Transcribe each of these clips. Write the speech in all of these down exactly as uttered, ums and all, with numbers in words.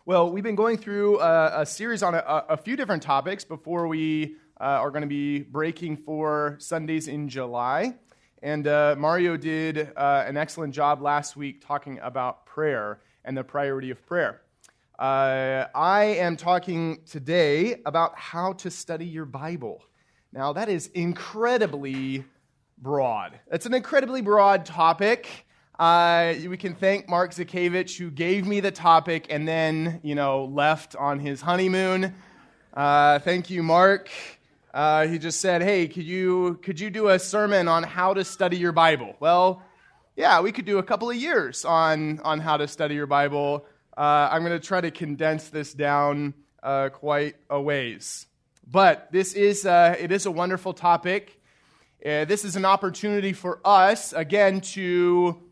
Well, we've been going through a, a series on a, a few different topics before we uh, are going to be breaking for Sundays in July. And uh, Mario did uh, an excellent job last week talking about prayer and the priority of prayer. Uh, I am talking today about how to study your Bible. Now, that is incredibly broad. It's an incredibly broad topic. Uh, we can thank Mark Zakevich, who gave me the topic and then, you know, left on his honeymoon. Uh, thank you, Mark. Uh, he just said, hey, could you could you do a sermon on how to study your Bible? Well, yeah, we could do a couple of years on, on how to study your Bible. Uh, I'm going to try to condense this down uh, quite a ways. But this is uh, it is a wonderful topic. Uh, this is an opportunity for us, again, to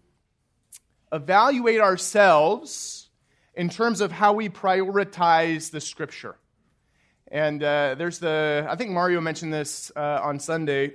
evaluate ourselves in terms of how we prioritize the Scripture. And uh, there's the, I think Mario mentioned this uh, on Sunday.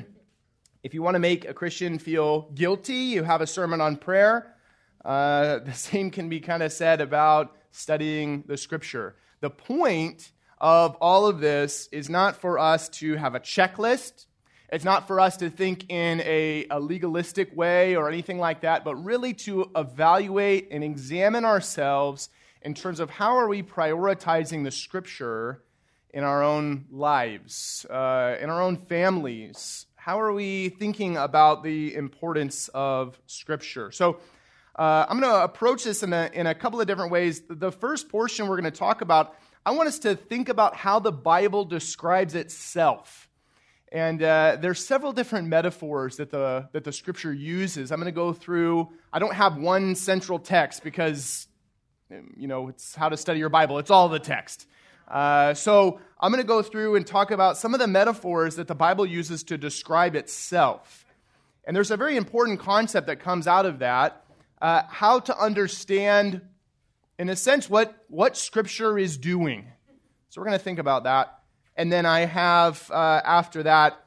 If you want to make a Christian feel guilty, you have a sermon on prayer. Uh, the same can be kind of said about studying the Scripture. The point of all of this is not for us to have a checklist. It's not for us to think in a, a legalistic way or anything like that, but really to evaluate and examine ourselves in terms of how are we prioritizing the Scripture in our own lives, uh, in our own families. How are we thinking about the importance of Scripture? So uh, I'm going to approach this in a, in a couple of different ways. The first portion we're going to talk about, I want us to think about how the Bible describes itself. And uh, there's several different metaphors that the that the Scripture uses. I'm going to go through. I don't have one central text because, you know, it's how to study your Bible. It's all the text. Uh, so I'm going to go through and talk about some of the metaphors that the Bible uses to describe itself. And there's a very important concept that comes out of that, uh, how to understand, in a sense, what, what Scripture is doing. So we're going to think about that. And then I have, uh, after that,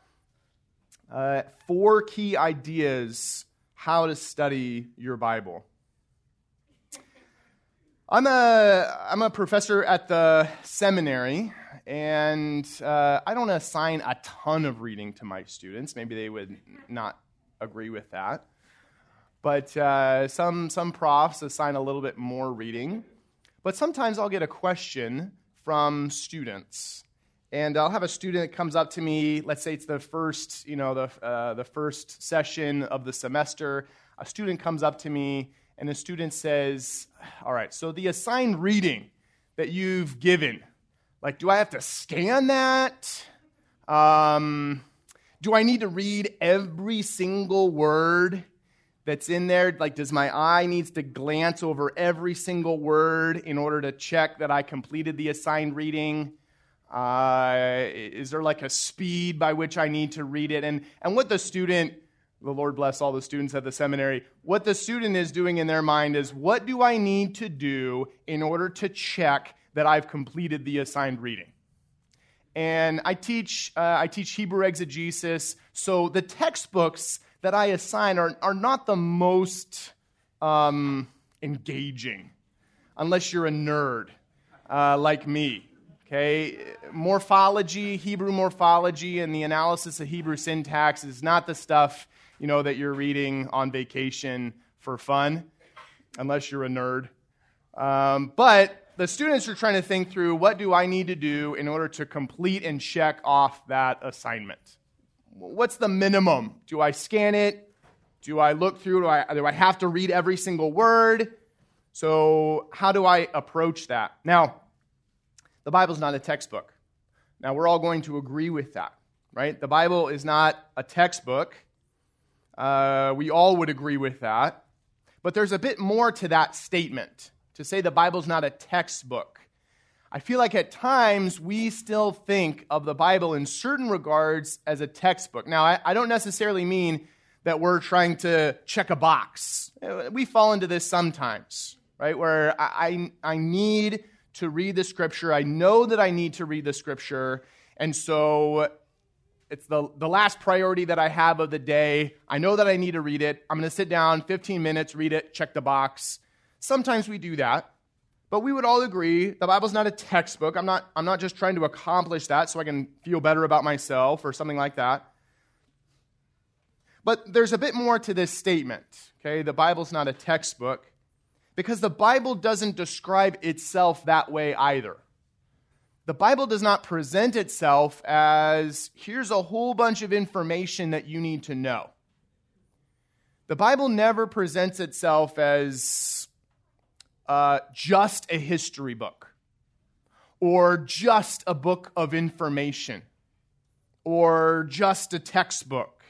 uh, four key ideas how to study your Bible. I'm a I'm a professor at the seminary, and uh, I don't assign a ton of reading to my students. Maybe they would not agree with that. But uh, some some profs assign a little bit more reading. But sometimes I'll get a question from students. And I'll have a student that comes up to me. Let's say it's the first, you know, the uh, the first session of the semester. A student comes up to me, and the student says, "All right, so the assigned reading that you've given, like, do I have to scan that? Um, do I need to read every single word that's in there? Like, does my eye needs to glance over every single word in order to check that I completed the assigned reading?" Uh, is there like a speed by which I need to read it? And and what the student, the Lord bless all the students at the seminary, what the student is doing in their mind is, what do I need to do in order to check that I've completed the assigned reading? And I teach uh, I teach Hebrew exegesis, so the textbooks that I assign are, are not the most um, engaging, unless you're a nerd uh, like me. Okay, morphology, Hebrew morphology, and the analysis of Hebrew syntax is not the stuff, you know, that you're reading on vacation for fun, unless you're a nerd. Um, but the students are trying to think through, what do I need to do in order to complete and check off that assignment? What's the minimum? Do I scan it? Do I look through? Do I, do I have to read every single word? So how do I approach that? Now, the Bible's not a textbook. Now, we're all going to agree with that, right? The Bible is not a textbook. Uh, we all would agree with that. But there's a bit more to that statement, to say the Bible's not a textbook. I feel like at times we still think of the Bible in certain regards as a textbook. Now, I, I don't necessarily mean that we're trying to check a box. We fall into this sometimes, right? Where I, I, I need to read the Scripture. I know that I need to read the Scripture, and so it's the, the last priority that I have of the day. I know that I need to read it. I'm going to sit down, fifteen minutes, read it, check the box. Sometimes we do that, But we would all agree the Bible's not a textbook. I'm not, I'm not just trying to accomplish that so I can feel better about myself or something like that. But there's a bit more to this statement, okay? The Bible's not a textbook because the Bible doesn't describe itself that way either. The Bible does not present itself as, here's a whole bunch of information that you need to know. The Bible never presents itself as uh, just a history book, or just a book of information, or just a textbook.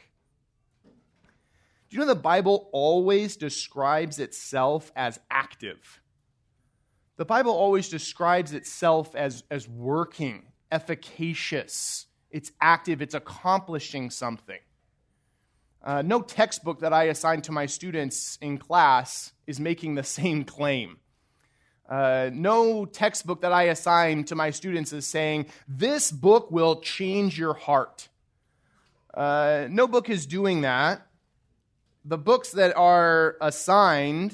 Do you know the Bible always describes itself as active? The Bible always describes itself as, as working, efficacious. It's active, it's accomplishing something. Uh, no textbook that I assign to my students in class is making the same claim. Uh, no textbook that I assign to my students is saying, this book will change your heart. Uh, no book is doing that. The books that are assigned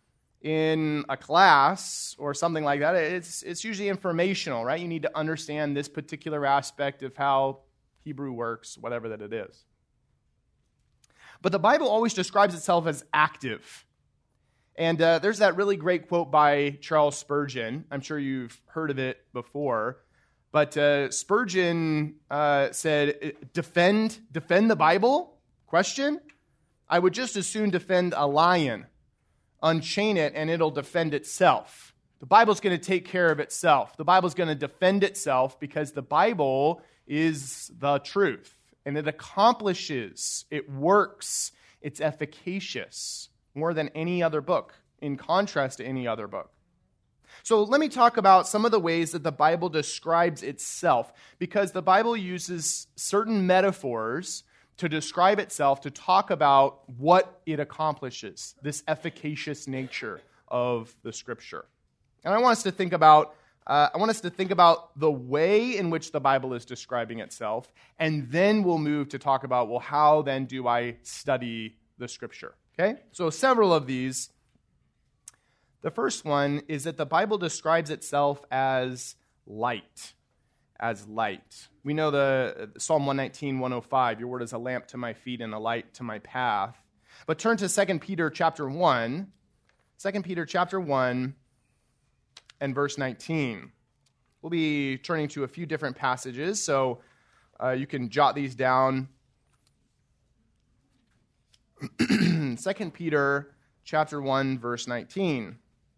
in a class or something like that, it's, it's usually informational, right? You need to understand this particular aspect of how Hebrew works, whatever that it is. But the Bible always describes itself as active. And uh, there's that really great quote by Charles Spurgeon. I'm sure you've heard of it before. But uh, Spurgeon uh, said, defend, defend the Bible? Question? I would just as soon defend a lion. Unchain it and it'll defend itself. The Bible's going to take care of itself. The Bible's going to defend itself because the Bible is the truth. And it accomplishes, it works, it's efficacious more than any other book, in contrast to any other book. So let me talk about some of the ways that the Bible describes itself, because the Bible uses certain metaphors to describe itself, to talk about what it accomplishes, this efficacious nature of the Scripture. And I want us to think about uh, I want us to think about the way in which the Bible is describing itself, and then we'll move to talk about, well, how then do I study the Scripture? Okay? So several of these. The first one is that the Bible describes itself as light. As light. We know the Psalm one nineteen, one oh five, your word is a lamp to my feet and a light to my path. But turn to Second Peter chapter one. Second Peter chapter one and verse nineteen. We'll be turning to a few different passages, so uh, you can jot these down. Second Peter chapter one, verse nineteen.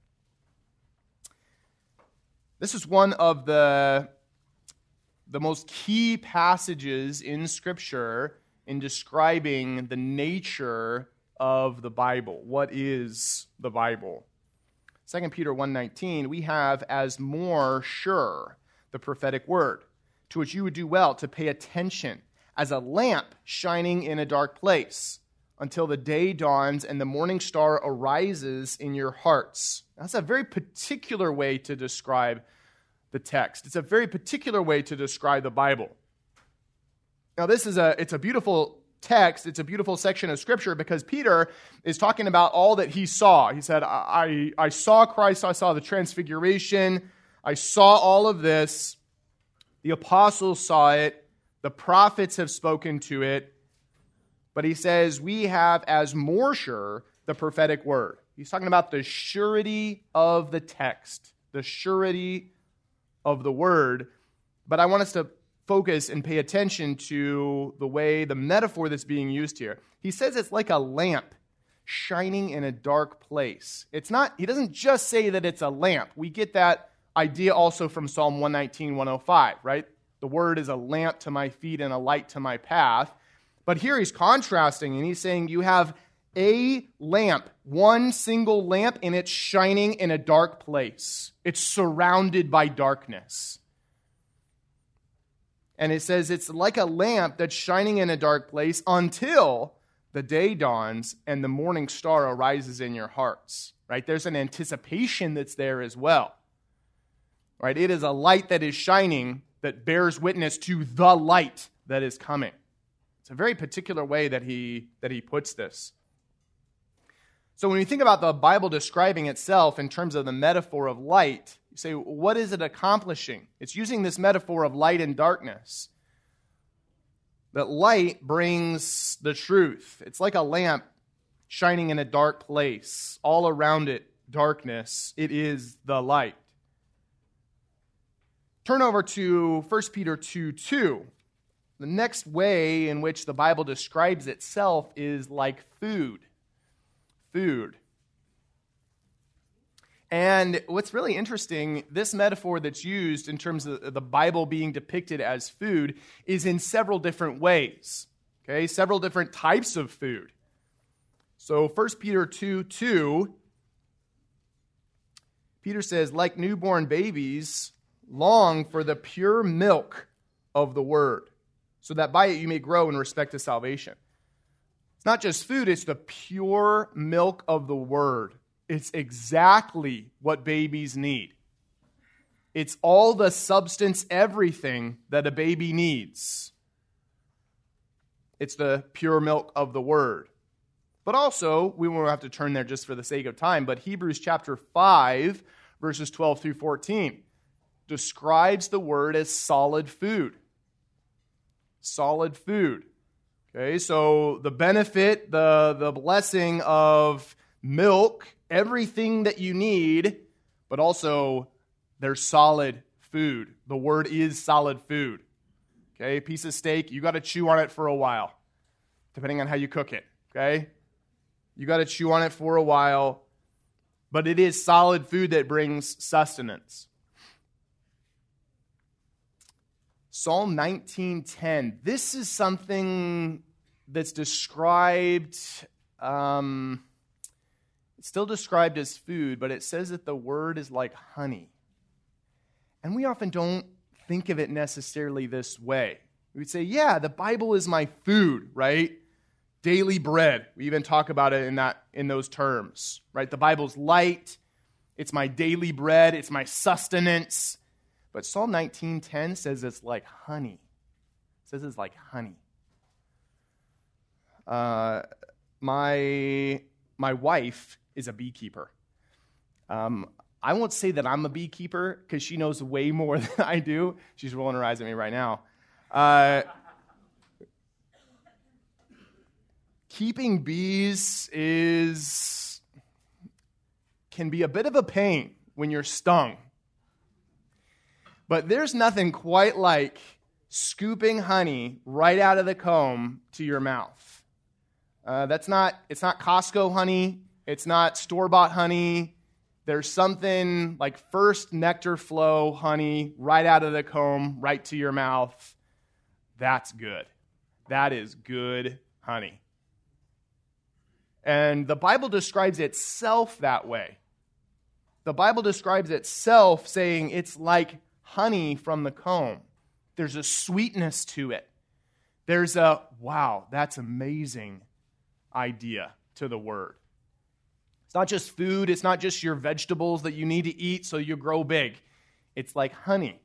This is one of the the most key passages in Scripture in describing the nature of the Bible. What is the Bible? Second Peter one nineteen, we have as more sure the prophetic word, to which you would do well to pay attention, as a lamp shining in a dark place, until the day dawns and the morning star arises in your hearts. That's a very particular way to describe the text. It's a very particular way to describe the Bible. Now, this is a it's a beautiful text. It's a beautiful section of Scripture because Peter is talking about all that he saw. He said, I, I saw Christ, I saw the transfiguration, I saw all of this. The apostles saw it. The prophets have spoken to it. But he says, we have as more sure the prophetic word. He's talking about the surety of the text, the surety of the word. But I want us to focus and pay attention to the way, the metaphor that's being used here. He says it's like a lamp shining in a dark place. It's not, he doesn't just say that it's a lamp. We get that idea also from Psalm one nineteen, one oh five, right? The word is a lamp to my feet and a light to my path. But here he's contrasting, and he's saying you have a lamp, one single lamp, and it's shining in a dark place. It's surrounded by darkness. And it says it's like a lamp that's shining in a dark place until the day dawns and the morning star arises in your hearts. Right? There's an anticipation that's there as well. Right? It is a light that is shining that bears witness to the light that is coming. It's a very particular way that he that he puts this. So when you think about the Bible describing itself in terms of the metaphor of light, you say, what is it accomplishing? It's using this metaphor of light and darkness. That light brings the truth. It's like a lamp shining in a dark place. All around it, darkness. It is the light. Turn over to First Peter two two. The next way in which the Bible describes itself is like food. Food. And what's really interesting, this metaphor that's used in terms of the Bible being depicted as food is in several different ways. Okay, several different types of food. So First Peter two two, Peter says, like newborn babies, long for the pure milk of the word, so that by it you may grow in respect to salvation. It's not just food, it's the pure milk of the word. It's exactly what babies need. It's all the substance, everything that a baby needs. It's the pure milk of the word. But also, we won't have to turn there just for the sake of time, but Hebrews chapter five, verses twelve through fourteen, describes the word as solid food. Solid food. Okay, so the benefit, the, the blessing of milk, everything that you need, but also there's solid food. The word is solid food. Okay, a piece of steak, you got to chew on it for a while, depending on how you cook it. Okay, you got to chew on it for a while, but it is solid food that brings sustenance. Psalm nineteen ten. This is something that's described, um, it's still described as food, but it says that the word is like honey. And we often don't think of it necessarily this way. We would say, yeah, the Bible is my food, right? Daily bread. We even talk about it in that in those terms, right? The Bible's light. It's my daily bread. It's my sustenance. But Psalm nineteen ten says it's like honey. It says it's like honey. Uh, my my wife is a beekeeper. Um, I won't say that I'm a beekeeper because she knows way more than I do. She's rolling her eyes at me right now. Uh, keeping bees is can be a bit of a pain when you're stung. But there's nothing quite like scooping honey right out of the comb to your mouth. Uh, that's not, it's not Costco honey. It's not store-bought honey. There's something like first nectar flow honey right out of the comb, right to your mouth. That's good. That is good honey. And the Bible describes itself that way. The Bible describes itself saying it's like honey from the comb. There's a sweetness to it. There's a, wow, that's amazing idea to the word. It's not just food. It's not just your vegetables that you need to eat so you grow big. It's like honey.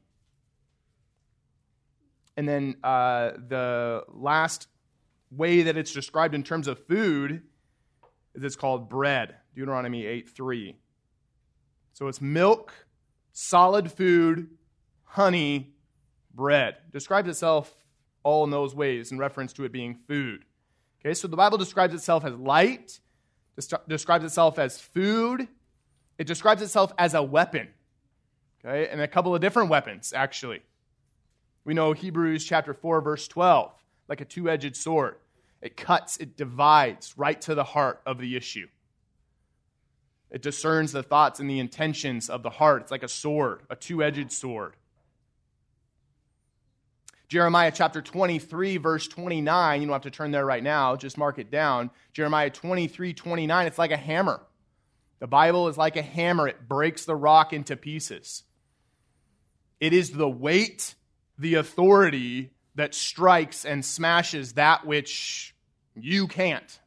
And then uh, the last way that it's described in terms of food is it's called bread. Deuteronomy eight three. So it's milk, solid food, honey, bread. It describes itself all in those ways in reference to it being food. Okay, so the Bible describes itself as light, describes itself as food, it describes itself as a weapon. Okay, and a couple of different weapons, actually. We know Hebrews chapter four, verse twelve, like a two-edged sword. It cuts, it divides right to the heart of the issue. It discerns the thoughts and the intentions of the heart. It's like a sword, a two-edged sword. Jeremiah chapter twenty-three, verse twenty-nine, you don't have to turn there right now, just mark it down. Jeremiah twenty-three, twenty-nine, it's like a hammer. The Bible is like a hammer. It breaks the rock into pieces. It is the weight, the authority that strikes and smashes that which you can't.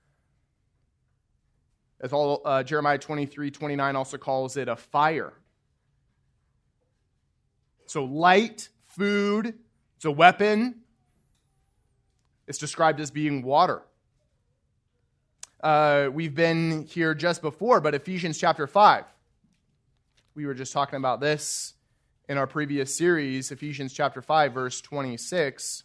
As all, uh, Jeremiah twenty-three, twenty-nine also calls it a fire. So light, food, it's a weapon. It's described as being water. uh, we've been here just before, but Ephesians chapter five. We were just talking about this in our previous series, Ephesians chapter five, verse twenty-six.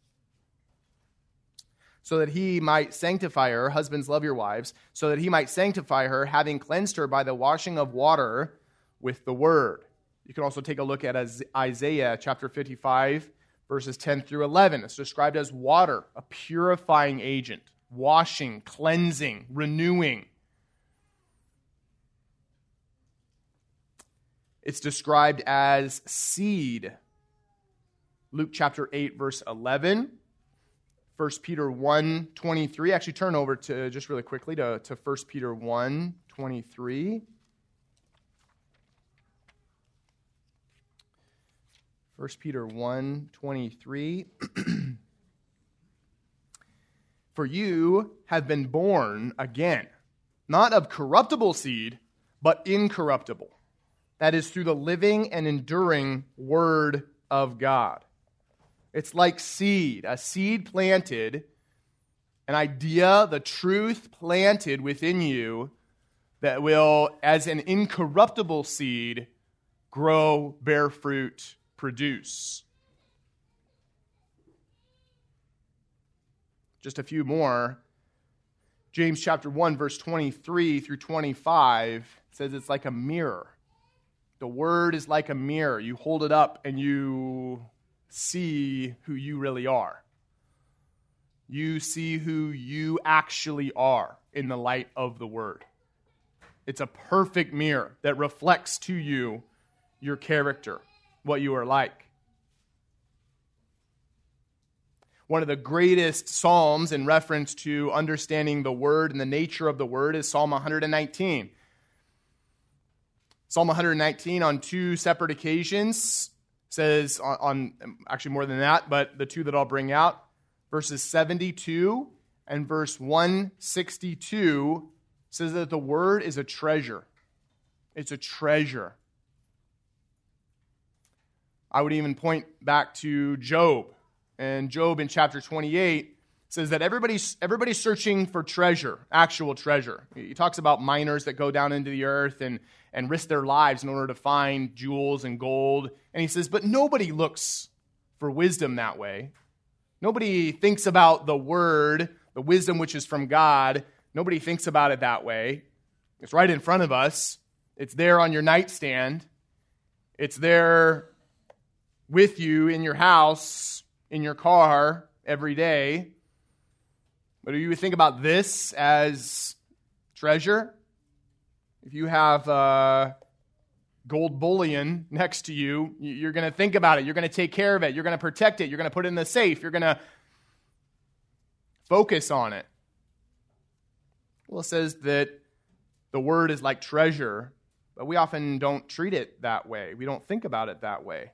So that he might sanctify her, husbands, love your wives, so that he might sanctify her, having cleansed her by the washing of water with the word. You can also take a look at Isaiah chapter fifty-five, verses ten through eleven. It's described as water, a purifying agent, washing, cleansing, renewing. It's described as seed. Luke chapter eight, verse eleven. First Peter one twenty-three. Actually, turn over to, just really quickly, to, to First Peter one twenty-three. First Peter one twenty-three. For you have been born again, not of corruptible seed, but incorruptible. That is through the living and enduring Word of God. It's like seed, a seed planted, an idea, the truth planted within you that will, as an incorruptible seed, grow, bear fruit, produce. Just a few more. James chapter one, verse twenty-three through twenty-five says it's like a mirror. The Word is like a mirror. You hold it up and you see who you really are. You see who you actually are in the light of the Word. It's a perfect mirror that reflects to you your character, what you are like. One of the greatest psalms in reference to understanding the Word and the nature of the Word is Psalm one nineteen. Psalm one nineteen on two separate occasions says, on, on actually more than that, but the two that I'll bring out, verses seventy-two and verse one sixty-two says that the Word is a treasure. It's a treasure. I would even point back to Job. And Job in chapter twenty-eight says that everybody's, everybody's searching for treasure, actual treasure. He talks about miners that go down into the earth and, and risk their lives in order to find jewels and gold. And he says, but nobody looks for wisdom that way. Nobody thinks about the Word, the wisdom which is from God. Nobody thinks about it that way. It's right in front of us. It's there on your nightstand. It's there with you in your house, in your car every day. But do you think about this as treasure? If you have uh, gold bullion next to you, you're going to think about it. You're going to take care of it. You're going to protect it. You're going to put it in the safe. You're going to focus on it. Well, it says that the Word is like treasure, but we often don't treat it that way. We don't think about it that way.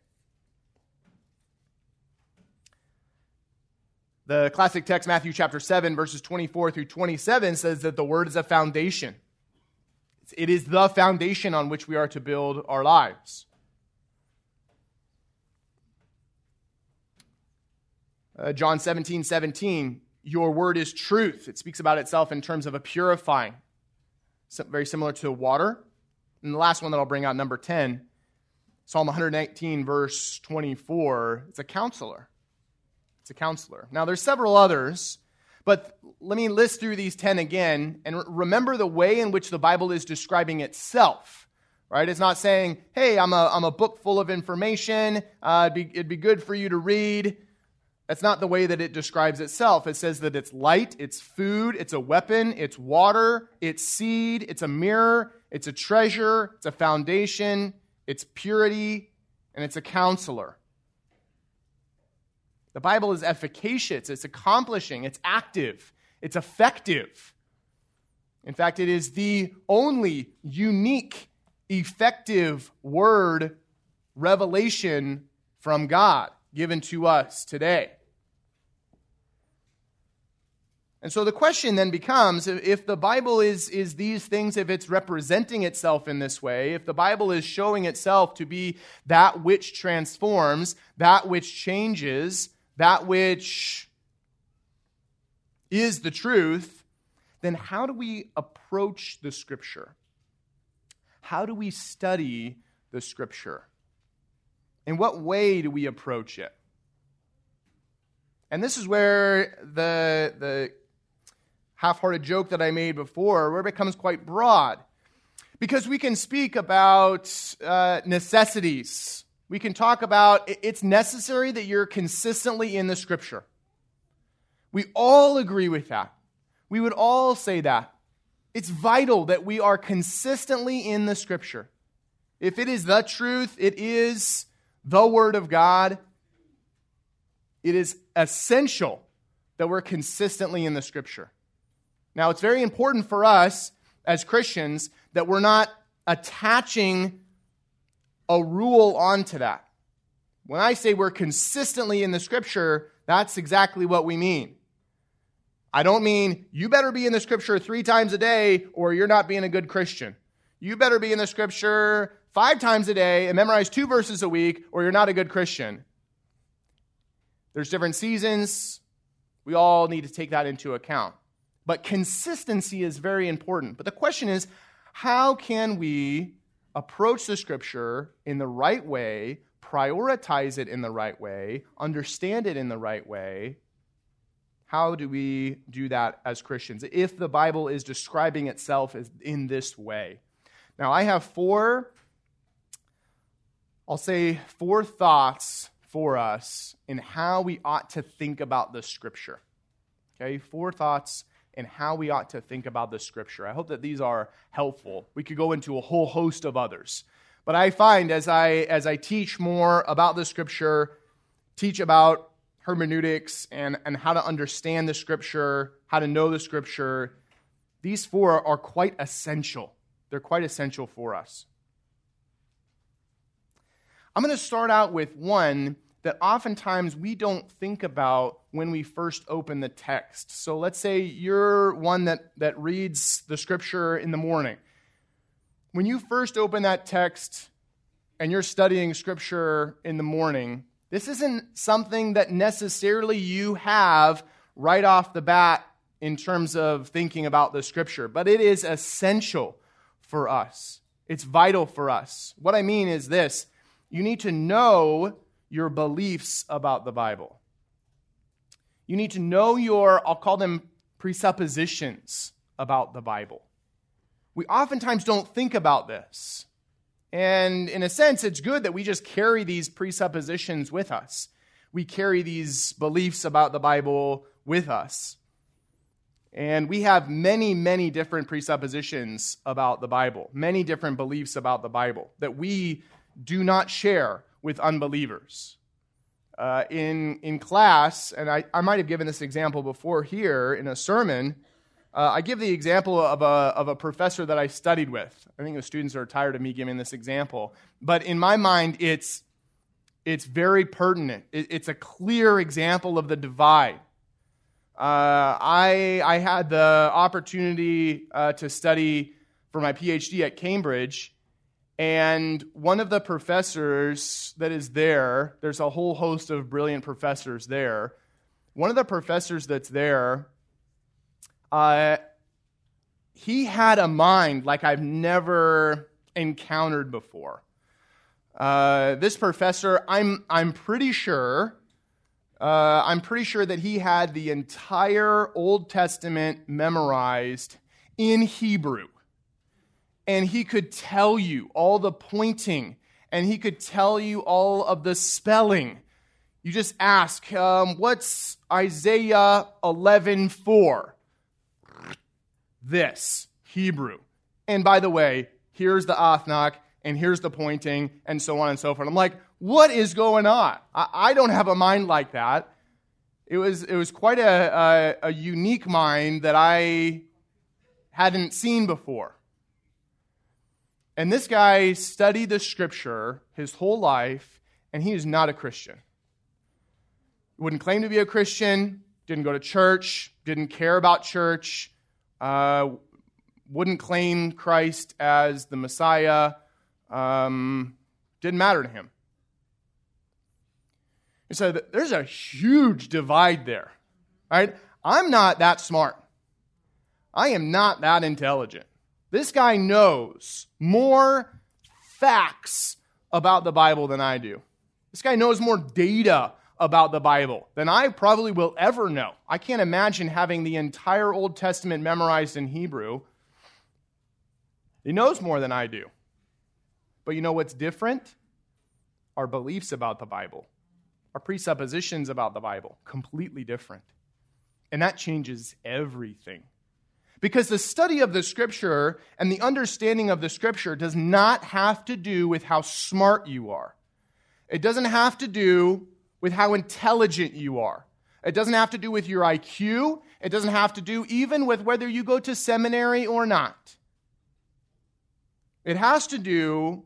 The classic text, Matthew chapter seven, verses twenty-four through twenty-seven, says that the Word is a foundation. It is the foundation on which we are to build our lives. Uh, John seventeen seventeen, your Word is truth. It speaks about itself in terms of a purifying, very similar to water. And the last one that I'll bring out, number ten, Psalm one nineteen, verse twenty-four, it's a counselor. It's a counselor. Now, there's several others, but let me list through these ten again, and remember the way in which the Bible is describing itself, right? It's not saying, hey, I'm a, I'm a book full of information, uh, it'd, be, it'd be good for you to read. That's not the way that it describes itself. It says that it's light, it's food, it's a weapon, it's water, it's seed, it's a mirror, it's a treasure, it's a foundation, it's purity, and it's a counselor. The Bible is efficacious, it's accomplishing, it's active, it's effective. In fact, it is the only unique, effective word revelation from God given to us today. And so the question then becomes, if the Bible is, is these things, if it's representing itself in this way, if the Bible is showing itself to be that which transforms, that which changes, that which is the truth, then how do we approach the Scripture? How do we study the Scripture? In what way do we approach it? And this is where the, the half-hearted joke that I made before, where it becomes quite broad. Because we can speak about uh, necessities. We can talk about it's necessary that you're consistently in the Scripture. We all agree with that. We would all say that. It's vital that we are consistently in the Scripture. If it is the truth, it is the Word of God, it is essential that we're consistently in the Scripture. Now, it's very important for us as Christians that we're not attaching a rule onto that. When I say we're consistently in the Scripture, that's exactly what we mean. I don't mean you better be in the Scripture three times a day or you're not being a good Christian. You better be in the Scripture five times a day and memorize two verses a week or you're not a good Christian. There's different seasons. We all need to take that into account. But consistency is very important. But the question is, how can we approach the Scripture in the right way, prioritize it in the right way, understand it in the right way? How do we do that as Christians if the Bible is describing itself as in this way? Now, I have four, I'll say four thoughts for us in how we ought to think about the Scripture. Okay, four thoughts in how we ought to think about the Scripture. I hope that these are helpful. We could go into a whole host of others. But I find as I as I teach more about the Scripture, teach about hermeneutics and, and how to understand the Scripture, how to know the Scripture, these four are quite essential. They're quite essential for us. I'm going to start out with one that oftentimes we don't think about when we first open the text. So let's say you're one that, that reads the Scripture in the morning. When you first open that text and you're studying Scripture in the morning, this isn't something that necessarily you have right off the bat in terms of thinking about the Scripture, but it is essential for us. It's vital for us. What I mean is this: you need to know your beliefs about the Bible. You need to know your, I'll call them presuppositions about the Bible. We oftentimes don't think about this. And in a sense, it's good that we just carry these presuppositions with us. We carry these beliefs about the Bible with us. And we have many, many different presuppositions about the Bible, many different beliefs about the Bible that we do not share with unbelievers. Uh, in, in class, and I, I might have given this example before here in a sermon, Uh, I give the example of a, of a professor that I studied with. I think the students are tired of me giving this example. But in my mind, it's, it's very pertinent. It, it's a clear example of the divide. Uh, I, I had the opportunity uh, to study for my P H D at Cambridge, and one of the professors that is there, there's a whole host of brilliant professors there. One of the professors that's there, Uh, he had a mind like I've never encountered before. Uh, this professor, I'm I'm pretty sure, uh, I'm pretty sure that he had the entire Old Testament memorized in Hebrew, and he could tell you all the pointing, and he could tell you all of the spelling. You just ask, um, what's Isaiah eleven four? This, Hebrew. And by the way, here's the Athnach, and here's the pointing, and so on and so forth. I'm like, what is going on? I, I don't have a mind like that. It was it was quite a, a, a unique mind that I hadn't seen before. And this guy studied the Scripture his whole life, and he is not a Christian. Wouldn't claim to be a Christian, didn't go to church, didn't care about church, Uh, wouldn't claim Christ as the Messiah, um, didn't matter to him. And so there's a huge divide there, right? I'm not that smart. I am not that intelligent. This guy knows more facts about the Bible than I do. This guy knows more data about the Bible than I probably will ever know. I can't imagine having the entire Old Testament memorized in Hebrew. He knows more than I do. But you know what's different? Our beliefs about the Bible. Our presuppositions about the Bible. Completely different. And that changes everything. Because the study of the Scripture and the understanding of the Scripture does not have to do with how smart you are. It doesn't have to do with how intelligent you are. It doesn't have to do with your I Q. It doesn't have to do even with whether you go to seminary or not. It has to do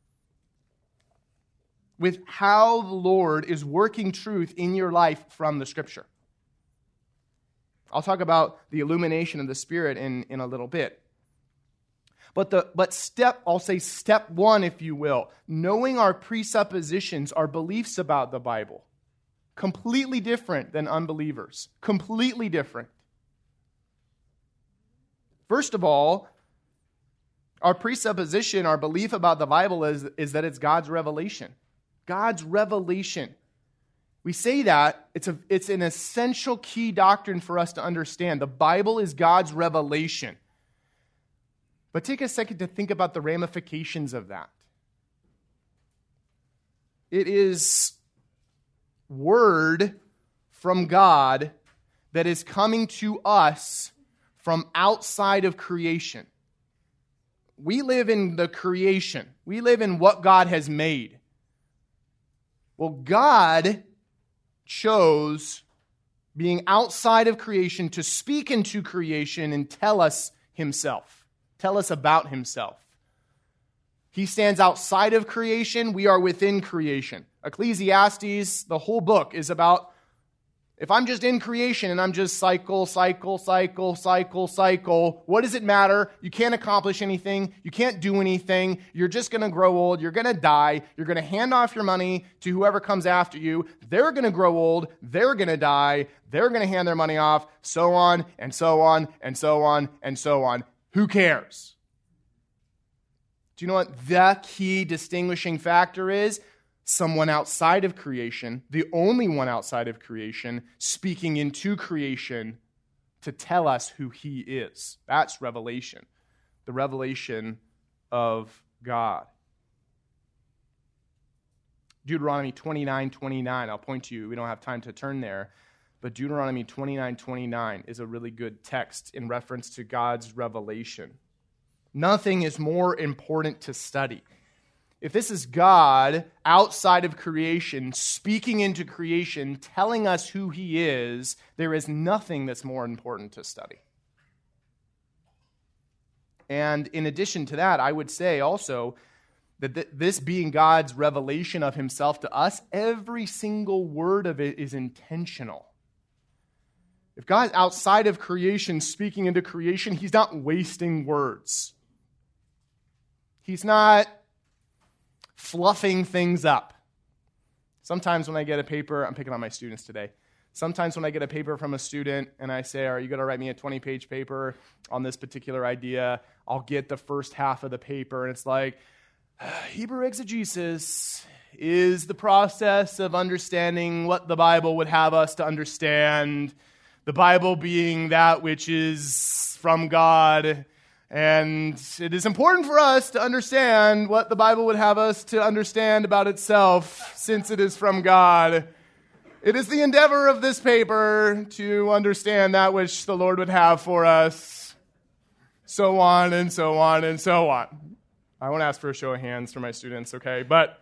with how the Lord is working truth in your life from the Scripture. I'll talk about the illumination of the Spirit in, in a little bit. But the but step, I'll say step one, if you will, knowing our presuppositions, our beliefs about the Bible, completely different than unbelievers. Completely different. First of all, our presupposition, our belief about the Bible is, is that it's God's revelation. God's revelation. We say that, it's, a, it's an essential key doctrine for us to understand. The Bible is God's revelation. But take a second to think about the ramifications of that. It is word from God that is coming to us from outside of creation. We live in the creation. We live in what God has made. Well, God chose being outside of creation to speak into creation and tell us himself. Tell us about himself. He stands outside of creation. We are within creation. Ecclesiastes, the whole book is about, if I'm just in creation and I'm just cycle, cycle, cycle, cycle, cycle, what does it matter? You can't accomplish anything. You can't do anything. You're just going to grow old. You're going to die. You're going to hand off your money to whoever comes after you. They're going to grow old. They're going to die. They're going to hand their money off, so on and so on and so on and so on. Who cares? Do you know what the key distinguishing factor is? Someone outside of creation, the only one outside of creation, speaking into creation to tell us who he is. That's revelation. The revelation of God. Deuteronomy twenty-nine twenty-nine. I'll point to you. We don't have time to turn there. But Deuteronomy twenty-nine twenty-nine is a really good text in reference to God's revelation. Nothing is more important to study. If this is God outside of creation, speaking into creation, telling us who he is, there is nothing that's more important to study. And in addition to that, I would say also that th- this being God's revelation of himself to us, every single word of it is intentional. If God's outside of creation, speaking into creation, he's not wasting words. He's not fluffing things up. Sometimes when I get a paper, I'm picking on my students today. Sometimes when I get a paper from a student and I say, are you going to write me a twenty-page paper on this particular idea? I'll get the first half of the paper, and it's like, Hebrew exegesis is the process of understanding what the Bible would have us to understand, the Bible being that which is from God. And it is important for us to understand what the Bible would have us to understand about itself, since it is from God. It is the endeavor of this paper to understand that which the Lord would have for us, so on and so on and so on. I won't ask for a show of hands for my students, okay? But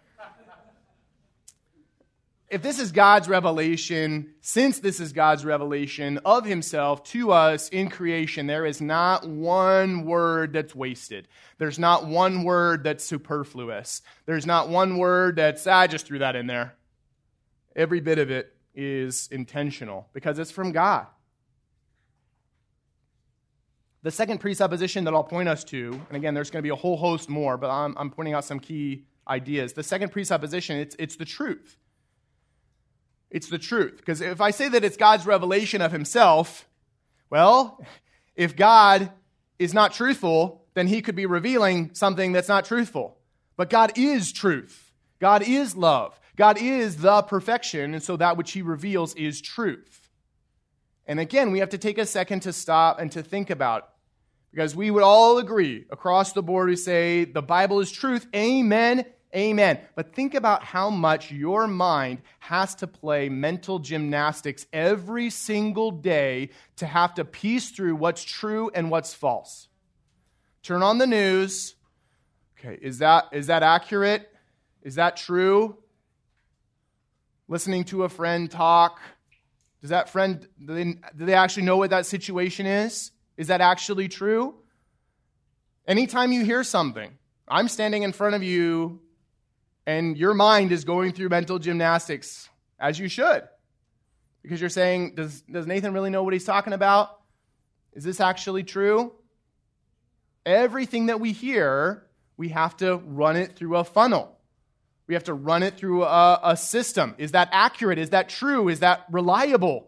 if this is God's revelation, since this is God's revelation of himself to us in creation, there is not one word that's wasted. There's not one word that's superfluous. There's not one word that's, I just threw that in there. Every bit of it is intentional because it's from God. The second presupposition that I'll point us to, and again, there's going to be a whole host more, but I'm, I'm pointing out some key ideas. The second presupposition, it's, it's the truth. It's the truth. Because if I say that it's God's revelation of himself, well, If God is not truthful, then he could be revealing something that's not truthful. But God is truth. God is love. God is the perfection, and so that which he reveals is truth. And again, we have to take a second to stop and to think about it. Because we would all agree across the board, we say the Bible is truth. Amen. Amen. But think about how much your mind has to play mental gymnastics every single day to have to piece through what's true and what's false. Turn on the news. Okay, is that is that accurate? Is that true? Listening to a friend talk. Does that friend, do they, do they actually know what that situation is? Is that actually true? Anytime you hear something, I'm standing in front of you and your mind is going through mental gymnastics, as you should. Because you're saying, does, does Nathan really know what he's talking about? Is this actually true? Everything that we hear, we have to run it through a funnel. We have to run it through a, a system. Is that accurate? Is that true? Is that reliable?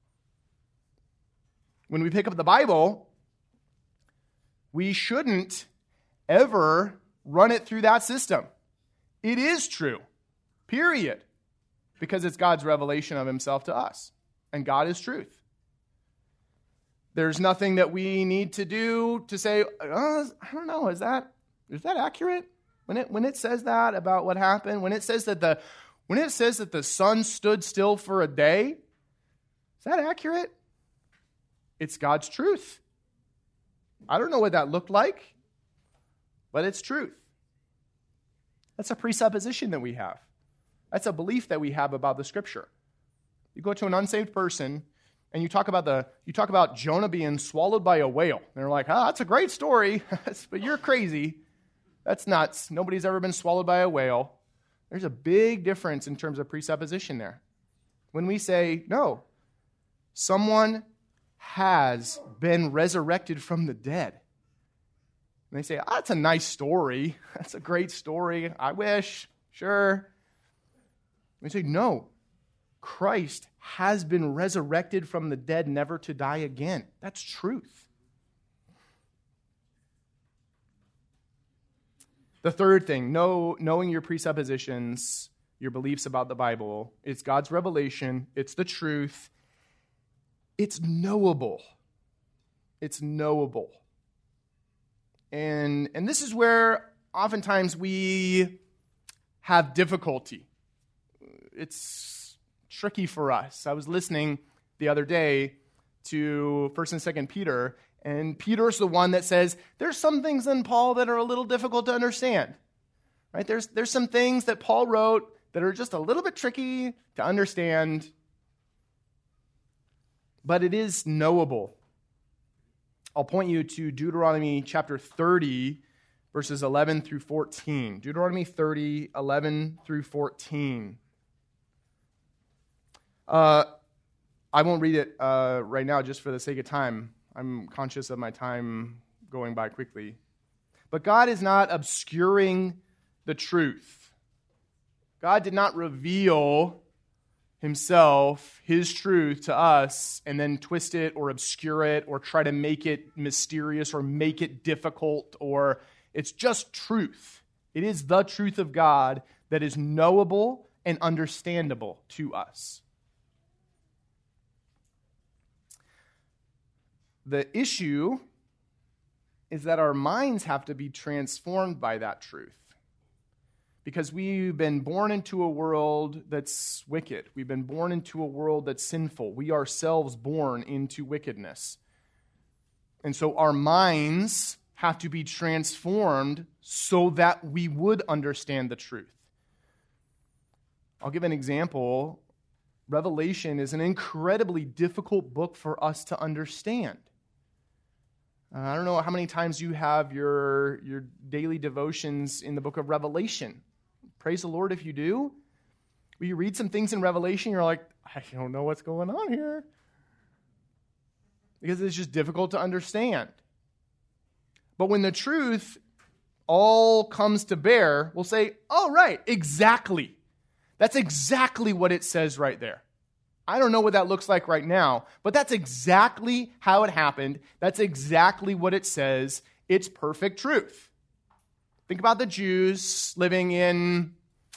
When we pick up the Bible, we shouldn't ever run it through that system. It is true, period, because it's God's revelation of himself to us, and God is truth. There's nothing that we need to do to say, oh, I don't know, is that is that accurate? When it when it says that about what happened, when it says that the when it says that the sun stood still for a day, is that accurate? It's God's truth. I don't know what that looked like, but it's truth. That's a presupposition that we have. That's a belief that we have about the Scripture. You go to an unsaved person and you talk about the you talk about Jonah being swallowed by a whale. And they're like, "Ah, oh, that's a great story, but you're crazy. That's nuts. Nobody's ever been swallowed by a whale." There's a big difference in terms of presupposition there. When we say, no, someone has been resurrected from the dead. And they say, oh, that's a nice story. That's a great story. I wish. Sure. We say, no. Christ has been resurrected from the dead, never to die again. That's truth. The third thing, know, knowing your presuppositions, your beliefs about the Bible, it's God's revelation, it's the truth, it's knowable. It's knowable. And, and this is where oftentimes we have difficulty. It's tricky for us. I was listening the other day to First and Second Peter, and Peter's the one that says, there's some things in Paul that are a little difficult to understand. Right? There's, there's some things that Paul wrote that are just a little bit tricky to understand, but it is knowable. I'll point you to Deuteronomy chapter thirty, verses eleven through fourteen. Deuteronomy thirty, eleven through fourteen. Uh, I won't read it uh, right now just for the sake of time. I'm conscious of my time going by quickly. But God is not obscuring the truth. God did not reveal himself, his truth to us, and then twist it or obscure it or try to make it mysterious or make it difficult, or it's just truth. It is the truth of God that is knowable and understandable to us. The issue is that our minds have to be transformed by that truth. Because we've been born into a world that's wicked. We've been born into a world that's sinful. We ourselves born into wickedness. And so our minds have to be transformed so that we would understand the truth. I'll give an example. Revelation is an incredibly difficult book for us to understand. Uh, I don't know how many times you have your, your daily devotions in the book of Revelation. Praise the Lord if you do. When you read some things in Revelation, you're like, I don't know what's going on here. Because it's just difficult to understand. But when the truth all comes to bear, we'll say, oh, right, exactly. That's exactly what it says right there. I don't know what that looks like right now, but that's exactly how it happened. That's exactly what it says. It's perfect truth. Think about the Jews living in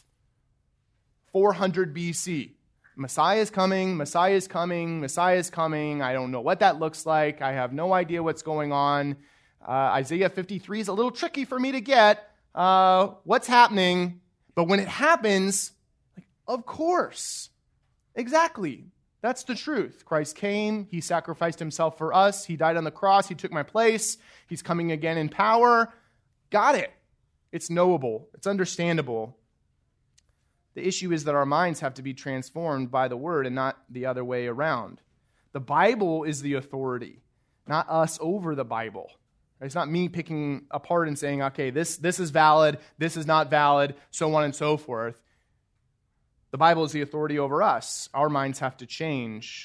four hundred B C. Messiah is coming, Messiah is coming, Messiah is coming. I don't know what that looks like. I have no idea what's going on. Uh, Isaiah fifty-three is a little tricky for me to get. Uh, what's happening? But when it happens, like, of course, exactly. That's the truth. Christ came. He sacrificed himself for us. He died on the cross. He took my place. He's coming again in power. Got it. It's knowable. It's understandable. The issue is that our minds have to be transformed by the Word and not the other way around. The Bible is the authority, not us over the Bible. It's not me picking apart and saying, okay, this, this is valid, this is not valid, so on and so forth. The Bible is the authority over us. Our minds have to change.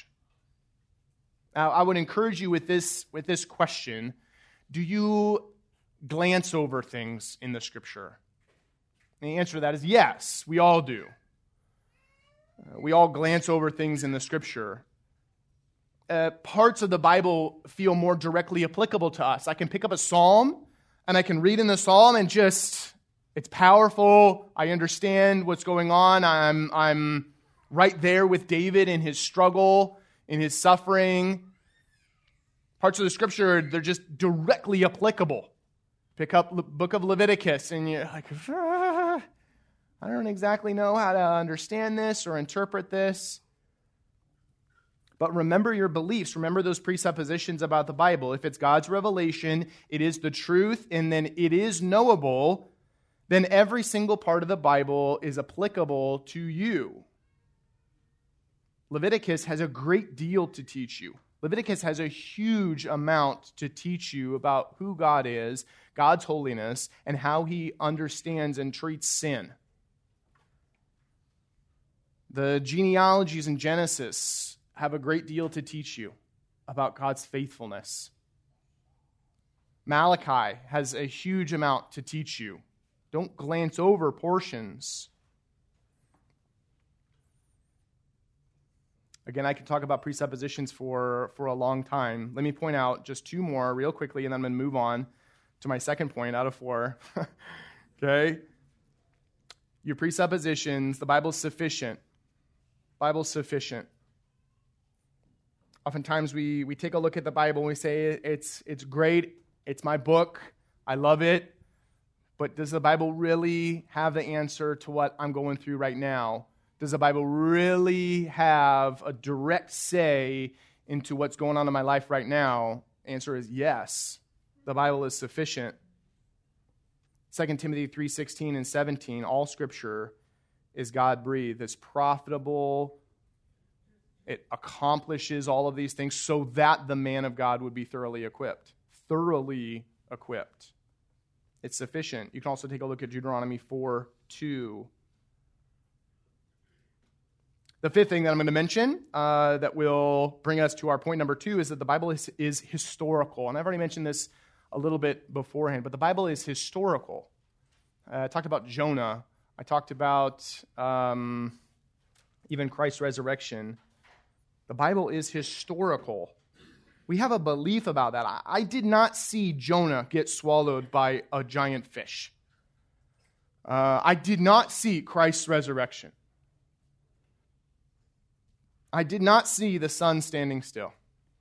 Now, I would encourage you with this, with this question. Do you glance over things in the Scripture? And the answer to that is yes, we all do. Uh, we all glance over things in the Scripture. Uh, parts of the Bible feel more directly applicable to us. I can pick up a psalm, and I can read in the psalm, and just, it's powerful. I understand what's going on. I'm, I'm right there with David in his struggle, in his suffering. Parts of the Scripture, they're just directly applicable. Pick up the book of Leviticus, and you're like, ah, I don't exactly know how to understand this or interpret this. But remember your beliefs. Remember those presuppositions about the Bible. If it's God's revelation, it is the truth, and then it is knowable, then every single part of the Bible is applicable to you. Leviticus has a great deal to teach you. Leviticus has a huge amount to teach you about who God is, God's holiness, and how he understands and treats sin. The genealogies in Genesis have a great deal to teach you about God's faithfulness. Malachi has a huge amount to teach you. Don't glance over portions. Again, I could talk about presuppositions for, for a long time. Let me point out just two more real quickly, and then I'm going to move on to my second point out of four. Okay? Your presuppositions, the Bible's sufficient. Bible's sufficient. Oftentimes we, we take a look at the Bible and we say, it's, it's great, it's my book, I love it, but does the Bible really have the answer to what I'm going through right now? Does the Bible really have a direct say into what's going on in my life right now? Answer is yes. The Bible is sufficient. Second Timothy three sixteen and seventeen, all Scripture is God-breathed. It's profitable. It accomplishes all of these things so that the man of God would be thoroughly equipped. Thoroughly equipped. It's sufficient. You can also take a look at Deuteronomy four two. The fifth thing that I'm going to mention uh, that will bring us to our point number two is that the Bible is, is historical. And I've already mentioned this a little bit beforehand, but the Bible is historical. Uh, I talked about Jonah. I talked about um, even Christ's resurrection. The Bible is historical. We have a belief about that. I, I did not see Jonah get swallowed by a giant fish. Uh, I did not see Christ's resurrection. I did not see the sun standing still.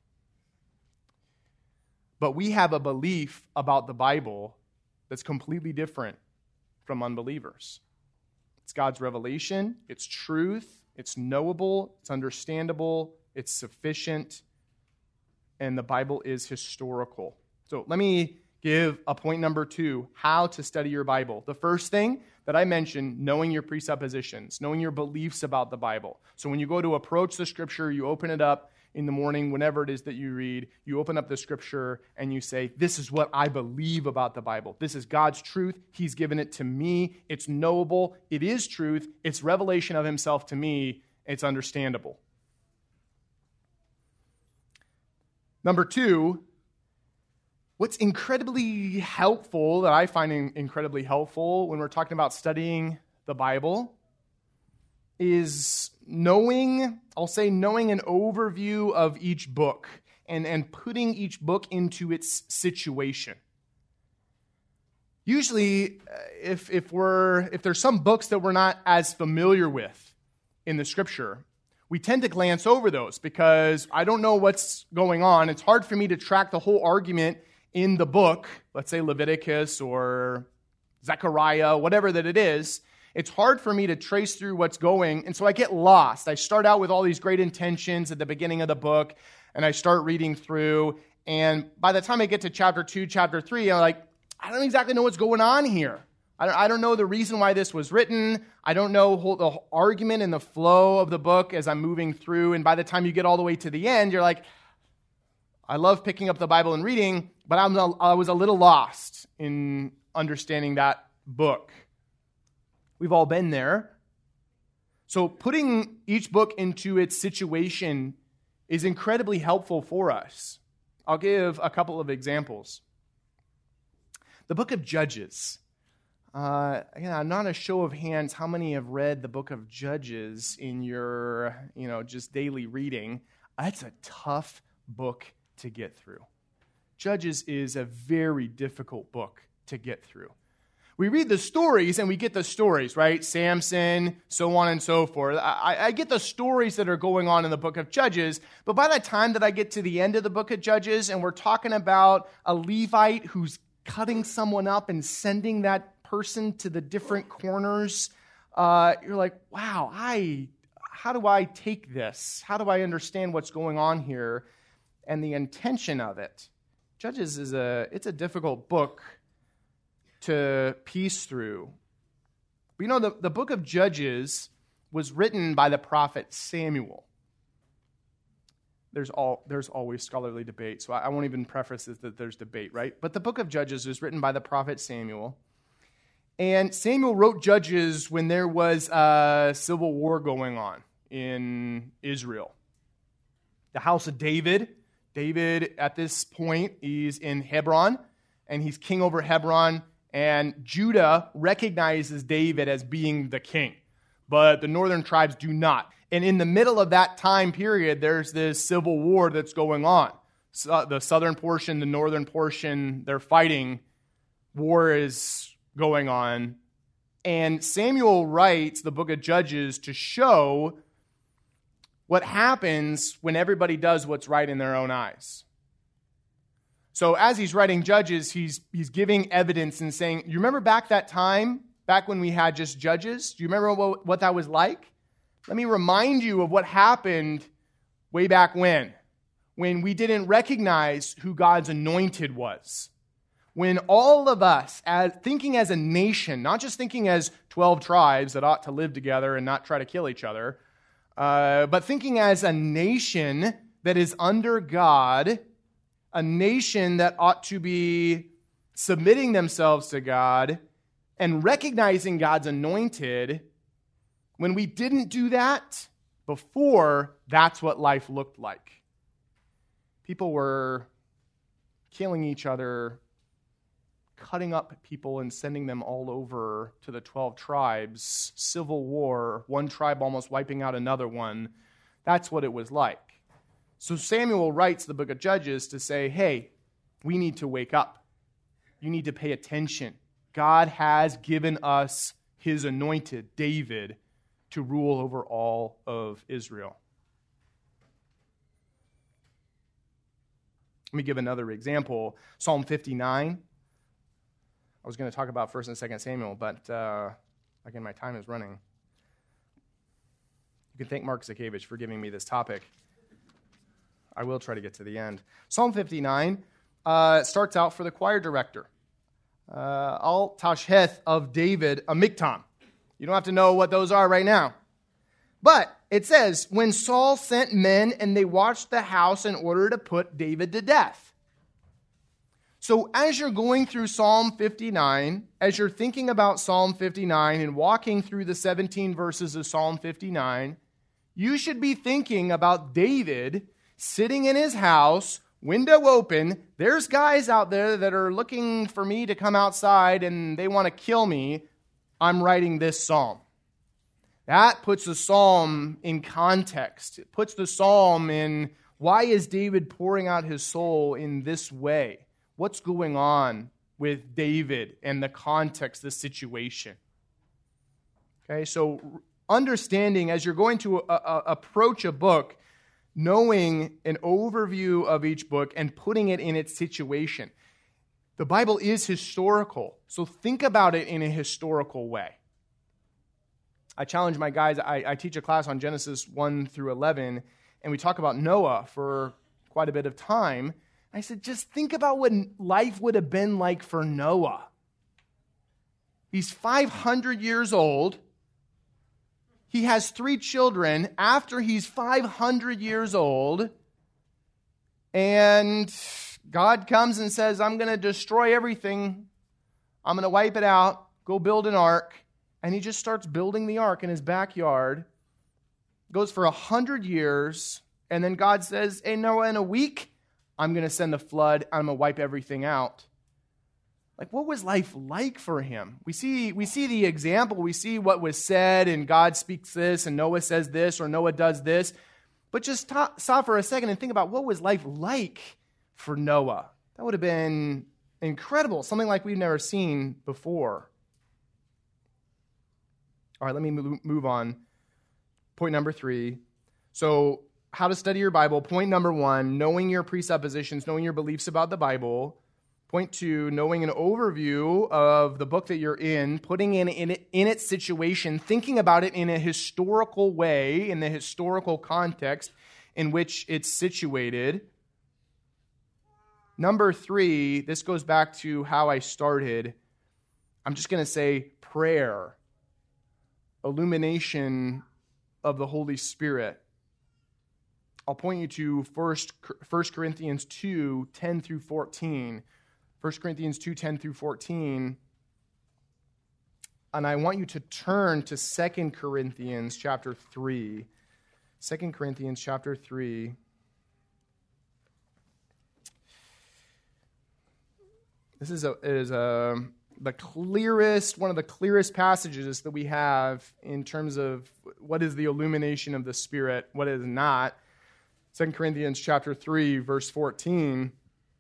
But we have a belief about the Bible that's completely different from unbelievers. It's God's revelation, it's truth, it's knowable, it's understandable, it's sufficient, and the Bible is historical. So let me give a point number two, how to study your Bible. The first thing that I mentioned, knowing your presuppositions, knowing your beliefs about the Bible. So when you go to approach the Scripture, you open it up in the morning, whenever it is that you read, you open up the Scripture and you say, this is what I believe about the Bible. This is God's truth. He's given it to me. It's knowable. It is truth. It's revelation of himself to me. It's understandable. Number two, what's incredibly helpful, that I find incredibly helpful when we're talking about studying the Bible, is knowing, I'll say knowing an overview of each book and, and putting each book into its situation. Usually, if if we're if there's some books that we're not as familiar with in the Scripture, we tend to glance over those because I don't know what's going on. It's hard for me to track the whole argument in the book, let's say Leviticus or Zechariah, whatever that it is. It's hard for me to trace through what's going, and so I get lost. I start out with all these great intentions at the beginning of the book, and I start reading through, and by the time I get to chapter two, chapter three, I'm like, I don't exactly know what's going on here. I don't, I don't know the reason why this was written. I don't know the argument and the flow of the book as I'm moving through, and by the time you get all the way to the end, you're like, I love picking up the Bible and reading, but I'm a, I was a little lost in understanding that book. We've all been there. So putting each book into its situation is incredibly helpful for us. I'll give a couple of examples. The book of Judges. Uh, yeah, not a show of hands, how many have read the book of Judges in your, you know, just daily reading? That's a tough book to get through. Judges is a very difficult book to get through. We read the stories and we get the stories, right? Samson, so on and so forth. I, I get the stories that are going on in the book of Judges, but by the time that I get to the end of the book of Judges and we're talking about a Levite who's cutting someone up and sending that person to the different corners, uh, you're like, wow, I, how do I take this? How do I understand what's going on here and the intention of it? Judges is a, it's a difficult book to piece through. But you know, the, the book of Judges was written by the prophet Samuel. There's all there's always scholarly debate, so I, I won't even preface this that there's debate, right? But the book of Judges was written by the prophet Samuel. And Samuel wrote Judges when there was a civil war going on in Israel. The house of David, David at this point, he's in Hebron, and he's king over Hebron. And Judah recognizes David as being the king, but the northern tribes do not. And in the middle of that time period, there's this civil war that's going on. So the southern portion, the northern portion, they're fighting. War is going on. And Samuel writes the book of Judges to show what happens when everybody does what's right in their own eyes. So as he's writing Judges, he's he's giving evidence and saying, you remember back that time, back when we had just Judges? Do you remember what, what that was like? Let me remind you of what happened way back when, when we didn't recognize who God's anointed was. When all of us, as thinking as a nation, not just thinking as twelve tribes that ought to live together and not try to kill each other, uh, but thinking as a nation that is under God, a nation that ought to be submitting themselves to God and recognizing God's anointed, when we didn't do that before, that's what life looked like. People were killing each other, cutting up people and sending them all over to the twelve tribes, civil war, one tribe almost wiping out another one. That's what it was like. So Samuel writes the book of Judges to say, hey, we need to wake up. You need to pay attention. God has given us his anointed, David, to rule over all of Israel. Let me give another example. Psalm fifty-nine. I was going to talk about First and Second Samuel, but uh, again, my time is running. You can thank Mark Zakevich for giving me this topic. I will try to get to the end. Psalm fifty-nine uh, starts out for the choir director. Uh, Al Tasheth of David, a miktam. You don't have to know what those are right now. But it says, when Saul sent men and they watched the house in order to put David to death. So as you're going through Psalm fifty-nine, as you're thinking about Psalm fifty-nine and walking through the seventeen verses of Psalm fifty-nine, you should be thinking about David sitting in his house, window open. There's guys out there that are looking for me to come outside and they want to kill me. I'm writing this psalm. That puts the psalm in context. It puts the psalm in, why is David pouring out his soul in this way? What's going on with David and the context, the situation? Okay, so understanding as you're going to uh, uh, approach a book, knowing an overview of each book and putting it in its situation. The Bible is historical, so think about it in a historical way. I challenge my guys, I, I teach a class on Genesis one through eleven, and we talk about Noah for quite a bit of time. I said, just think about what life would have been like for Noah. He's five hundred years old. He has three children after he's five hundred years old. And God comes and says, I'm going to destroy everything. I'm going to wipe it out. Go build an ark. And he just starts building the ark in his backyard. Goes for a hundred years. And then God says, hey, Noah, in a week, I'm going to send the flood. I'm going to wipe everything out. Like, what was life like for him? We see, we see the example. We see what was said, and God speaks this, and Noah says this, or Noah does this. But just stop, stop for a second and think about what was life like for Noah. That would have been incredible, something like we've never seen before. All right, let me move on. Point number three. So, how to study your Bible. Point number one, knowing your presuppositions, knowing your beliefs about the Bible. Point two, knowing an overview of the book that you're in, putting in, in, it, in its situation, thinking about it in a historical way, in the historical context in which it's situated. Number three, this goes back to how I started. I'm just going to say prayer. Illumination of the Holy Spirit. I'll point you to First Corinthians two, ten through fourteen. First Corinthians two, ten through fourteen. And I want you to turn to Second Corinthians chapter three. Second Corinthians chapter three. This is a, it is a the clearest, one of the clearest passages that we have in terms of what is the illumination of the Spirit, what is not. Second Corinthians chapter three, verse fourteen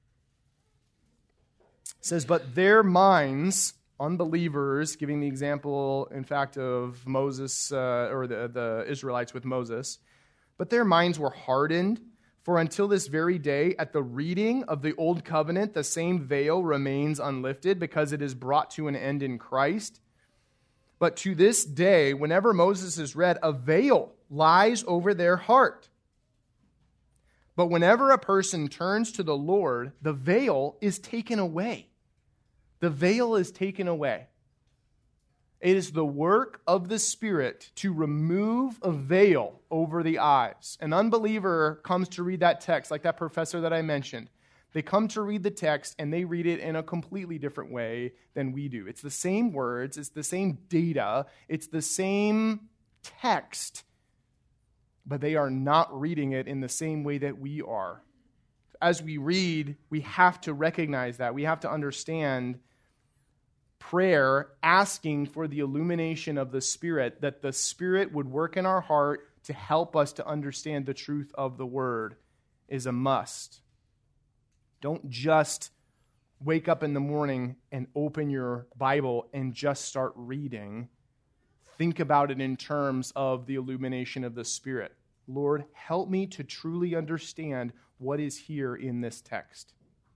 says, but their minds, unbelievers, giving the example, in fact, of Moses, uh, or the, the Israelites with Moses, but their minds were hardened. For until this very day, at the reading of the Old Covenant, the same veil remains unlifted because it is brought to an end in Christ. But to this day, whenever Moses is read, a veil lies over their heart. But whenever a person turns to the Lord, the veil is taken away. The veil is taken away. It is the work of the Spirit to remove a veil over the eyes. An unbeliever comes to read that text, like that professor that I mentioned. They come to read the text, and they read it in a completely different way than we do. It's the same words, it's the same data, it's the same text, but they are not reading it in the same way that we are. As we read, we have to recognize that. We have to understand prayer, asking for the illumination of the Spirit, that the Spirit would work in our heart to help us to understand the truth of the Word, is a must. Don't just wake up in the morning and open your Bible and just start reading. Think about it in terms of the illumination of the Spirit. Lord, help me to truly understand what is here in this text.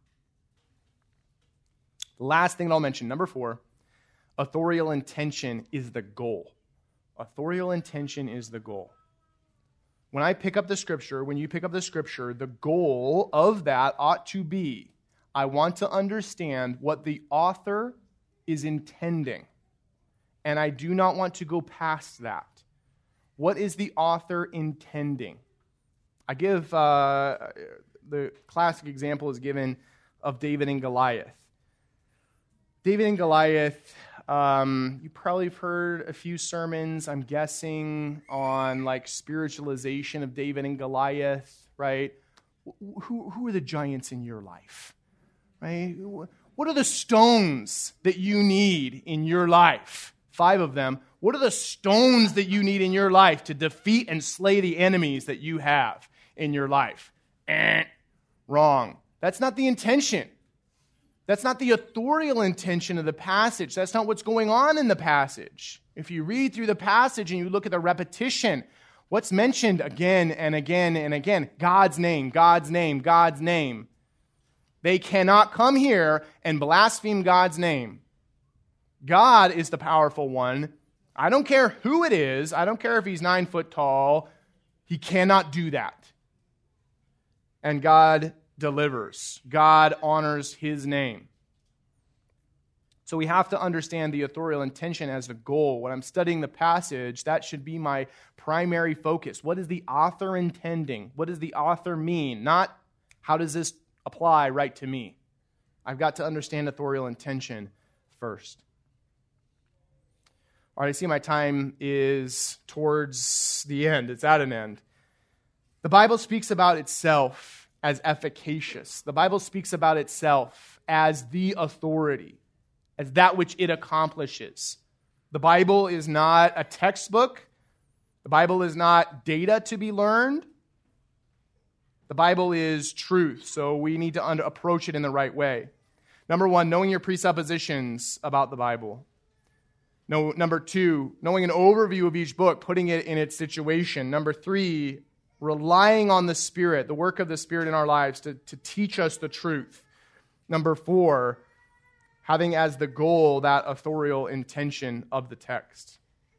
The last thing that I'll mention, number four, authorial intention is the goal. Authorial intention is the goal. When I pick up the Scripture, when you pick up the Scripture, the goal of that ought to be, I want to understand what the author is intending, and I do not want to go past that. What is the author intending? I give, uh, the classic example is given of David and Goliath. David and Goliath, um, you probably have heard a few sermons, I'm guessing, on like spiritualization of David and Goliath, right? Who, who are the giants in your life, right? What are the stones that you need in your life five of them. What are the stones that you need in your life to defeat and slay the enemies that you have in your life? Eh, wrong. That's not the intention. That's not the authorial intention of the passage. That's not what's going on in the passage. If you read through the passage and you look at the repetition, what's mentioned again and again and again? God's name, God's name, God's name. They cannot come here and blaspheme God's name. God is the powerful one. I don't care who it is. I don't care if he's nine foot tall. He cannot do that. And God delivers. God honors his name. So we have to understand the authorial intention as the goal. When I'm studying the passage, that should be my primary focus. What is the author intending? What does the author mean? Not how does this apply right to me? I've got to understand authorial intention first. All right, I see my time is towards the end. It's at an end. The Bible speaks about itself as efficacious. The Bible speaks about itself as the authority, as that which it accomplishes. The Bible is not a textbook. The Bible is not data to be learned. The Bible is truth, so we need to under- approach it in the right way. Number one, knowing your presuppositions about the Bible. No, number two, knowing an overview of each book, putting it in its situation. Number three, relying on the Spirit, the work of the Spirit in our lives to, to teach us the truth. Number four, having as the goal that authorial intention of the text.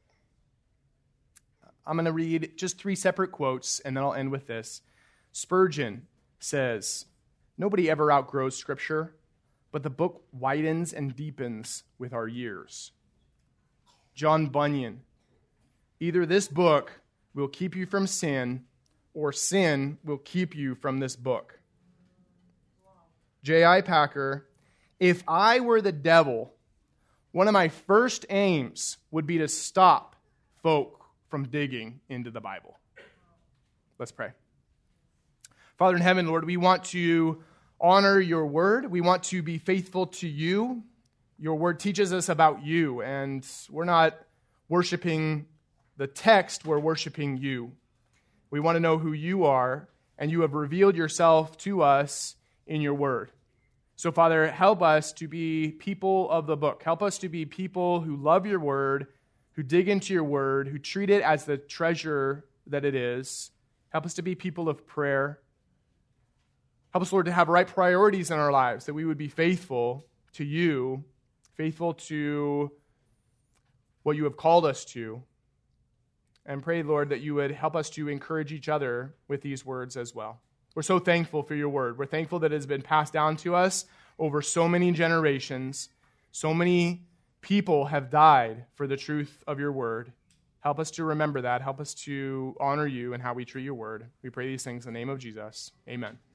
I'm going to read just three separate quotes, and then I'll end with this. Spurgeon says, "Nobody ever outgrows Scripture, but the book widens and deepens with our years." John Bunyan, "Either this book will keep you from sin, or sin will keep you from this book." J I Packer, "If I were the devil, one of my first aims would be to stop folk from digging into the Bible." Let's pray. Father in heaven, Lord, we want to honor your word. We want to be faithful to you. Your word teaches us about you, and we're not worshiping the text, we're worshiping you. We want to know who you are, and you have revealed yourself to us in your word. So, Father, help us to be people of the book. Help us to be people who love your word, who dig into your word, who treat it as the treasure that it is. Help us to be people of prayer. Help us, Lord, to have right priorities in our lives, that we would be faithful to you, faithful to what you have called us to. And pray, Lord, that you would help us to encourage each other with these words as well. We're so thankful for your word. We're thankful that it has been passed down to us over so many generations. So many people have died for the truth of your word. Help us to remember that. Help us to honor you and how we treat your word. We pray these things in the name of Jesus. Amen.